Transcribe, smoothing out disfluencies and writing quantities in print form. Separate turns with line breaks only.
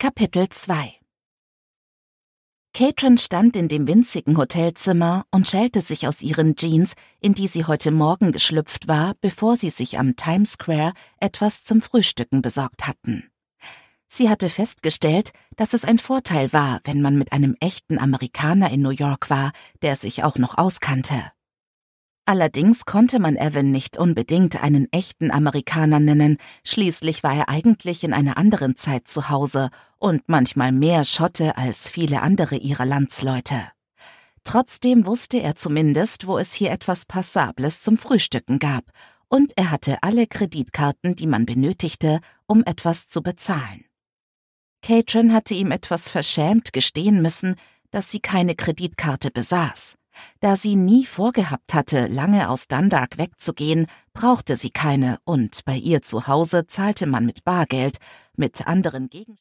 Kapitel 2 Katrin stand in dem winzigen Hotelzimmer und schälte sich aus ihren Jeans, in die sie heute Morgen geschlüpft war, bevor sie sich am Times Square etwas zum Frühstücken besorgt hatten. Sie hatte festgestellt, dass es ein Vorteil war, wenn man mit einem echten Amerikaner in New York war, der sich auch noch auskannte. Allerdings konnte man Evan nicht unbedingt einen echten Amerikaner nennen, schließlich war er eigentlich in einer anderen Zeit zu Hause und manchmal mehr Schotte als viele andere ihrer Landsleute. Trotzdem wusste er zumindest, wo es hier etwas Passables zum Frühstücken gab, und er hatte alle Kreditkarten, die man benötigte, um etwas zu bezahlen. Katrin hatte ihm etwas verschämt gestehen müssen, dass sie keine Kreditkarte besaß. Da sie nie vorgehabt hatte, lange aus Dundalk wegzugehen, brauchte sie keine, und bei ihr zu Hause zahlte man mit Bargeld, mit anderen Gegenständen.